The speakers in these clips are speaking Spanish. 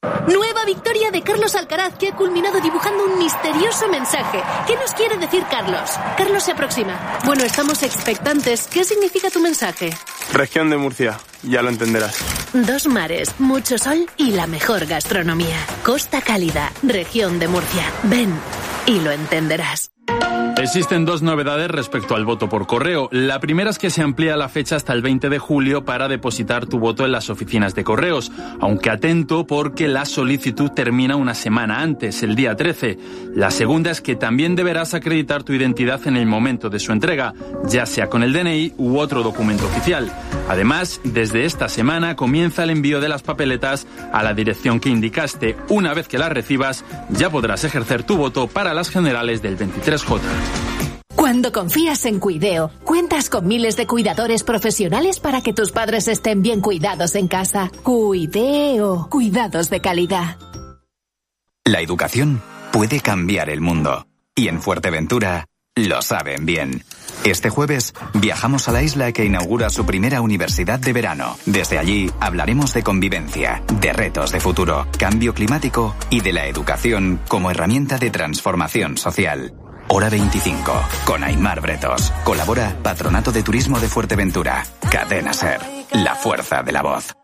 Nueva victoria de Carlos Alcaraz, que ha culminado dibujando un misterioso mensaje. ¿Qué nos quiere decir Carlos? Carlos se aproxima. Bueno, estamos expectantes. ¿Qué significa tu mensaje? Región de Murcia, ya lo entenderás. 2 mares, mucho sol y la mejor gastronomía. Costa Cálida, región de Murcia. Ven y lo entenderás. Existen 2 novedades respecto al voto por correo. La primera es que se amplía la fecha hasta el 20 de julio para depositar tu voto en las oficinas de correos, aunque atento porque la solicitud termina una semana antes, el día 13. La segunda es que también deberás acreditar tu identidad en el momento de su entrega, ya sea con el DNI u otro documento oficial. Además, desde esta semana comienza el envío de las papeletas a la dirección que indicaste. Una vez que las recibas, ya podrás ejercer tu voto para las generales del 23J. Cuando confías en Cuideo, cuentas con miles de cuidadores profesionales para que tus padres estén bien cuidados en casa. Cuideo, cuidados de calidad. La educación puede cambiar el mundo. Y en Fuerteventura lo saben bien. Este jueves viajamos a la isla que inaugura su primera universidad de verano. Desde allí hablaremos de convivencia, de retos de futuro, cambio climático y de la educación como herramienta de transformación social. Hora 25, con Aimar Bretos. Colabora Patronato de Turismo de Fuerteventura. Cadena SER, la fuerza de la voz.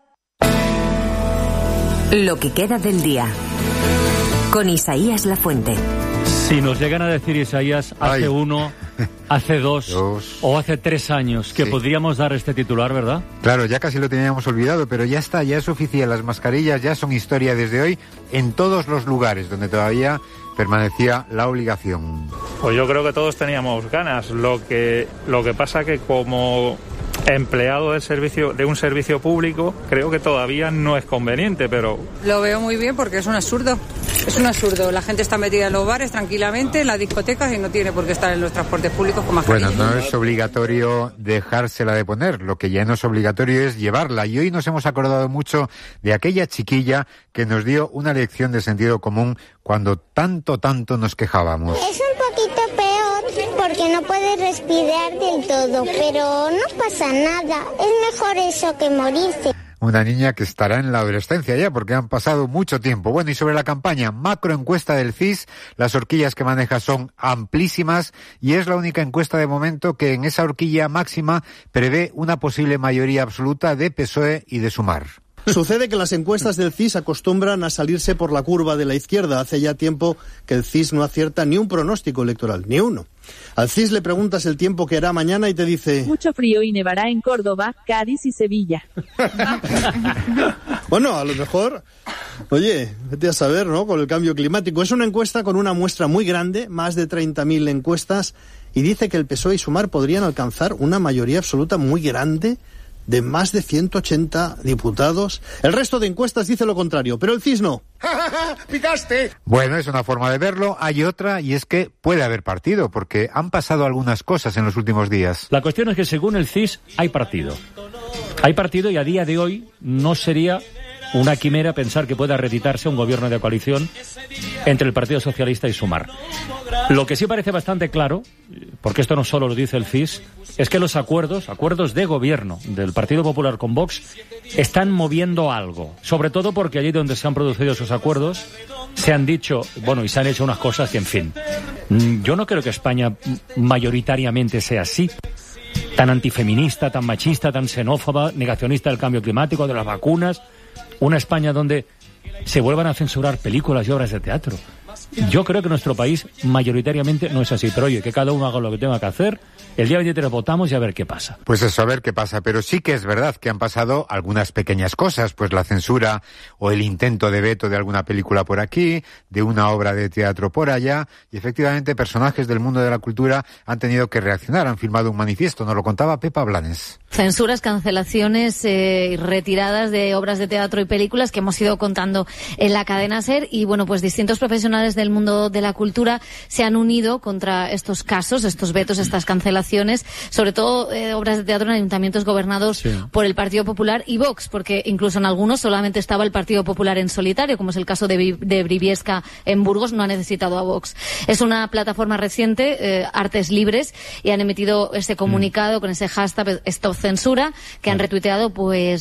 Lo que queda del día. Con Isaías Lafuente. Si nos llegan a decir, Isaías, hace 1, hace 2 o hace 3 años que podríamos dar este titular, ¿verdad? Claro, ya casi lo teníamos olvidado, pero ya está, ya es oficial. Las mascarillas ya son historia desde hoy en todos los lugares donde todavía permanecía la obligación. Pues yo creo que todos teníamos ganas. Lo que pasa que como empleado de un servicio público, creo que todavía no es conveniente, pero... Lo veo muy bien porque es un absurdo. Es un absurdo. La gente está metida en los bares tranquilamente, en las discotecas, y no tiene por qué estar en los transportes públicos con mascarilla. Bueno, no es obligatorio dejársela de poner. Lo que ya no es obligatorio es llevarla. Y hoy nos hemos acordado mucho de aquella chiquilla que nos dio una lección de sentido común cuando tanto nos quejábamos. Es un poquito peor porque no puedes respirar del todo, pero no pasa nada. Es mejor eso que morirse. Una niña que estará en la adolescencia ya, porque han pasado mucho tiempo. Bueno, y sobre la campaña, macroencuesta del CIS, las horquillas que maneja son amplísimas y es la única encuesta de momento que en esa horquilla máxima prevé una posible mayoría absoluta de PSOE y de Sumar. Sucede que las encuestas del CIS acostumbran a salirse por la curva de la izquierda. Hace ya tiempo que el CIS no acierta ni un pronóstico electoral, ni uno. Al CIS le preguntas el tiempo que hará mañana y te dice... Mucho frío y nevará en Córdoba, Cádiz y Sevilla. Bueno, a lo mejor... Oye, vete a saber, ¿no? Con el cambio climático. Es una encuesta con una muestra muy grande, más de 30.000 encuestas, y dice que el PSOE y Sumar podrían alcanzar una mayoría absoluta muy grande de más de 180 diputados. El resto de encuestas dice lo contrario, pero el CIS no. ¡Picaste! Bueno, es una forma de verlo. Hay otra, y es que puede haber partido, porque han pasado algunas cosas en los últimos días. La cuestión es que según el CIS hay partido. Hay partido y a día de hoy no sería una quimera pensar que pueda reeditarse un gobierno de coalición entre el Partido Socialista y Sumar. Lo que sí parece bastante claro, porque esto no solo lo dice el CIS, es que los acuerdos de gobierno del Partido Popular con Vox están moviendo algo. Sobre todo porque allí donde se han producido esos acuerdos se han dicho, bueno, y se han hecho unas cosas que, en fin, yo no creo que España mayoritariamente sea así. Tan antifeminista, tan machista, tan xenófoba, negacionista del cambio climático, de las vacunas. Una España donde se vuelvan a censurar películas y obras de teatro. Yo creo que nuestro país mayoritariamente no es así, pero oye, que cada uno haga lo que tenga que hacer. El día 23 votamos y a ver qué pasa. Pues eso, a ver qué pasa, pero sí que es verdad que han pasado algunas pequeñas cosas, pues la censura o el intento de veto de alguna película por aquí, de una obra de teatro por allá, y efectivamente personajes del mundo de la cultura han tenido que reaccionar, han firmado un manifiesto, nos lo contaba Pepa Blanes. Censuras, cancelaciones, retiradas de obras de teatro y películas que hemos ido contando en la cadena SER, y bueno, pues distintos profesionales del mundo de la cultura se han unido contra estos casos, estos vetos, estas cancelaciones, sobre todo obras de teatro en ayuntamientos gobernados por el Partido Popular y Vox, porque incluso en algunos solamente estaba el Partido Popular en solitario, como es el caso de Briviesca en Burgos, no ha necesitado a Vox. Es una plataforma reciente, Artes Libres, y han emitido ese comunicado con ese hashtag Stop Censura, que han retuiteado pues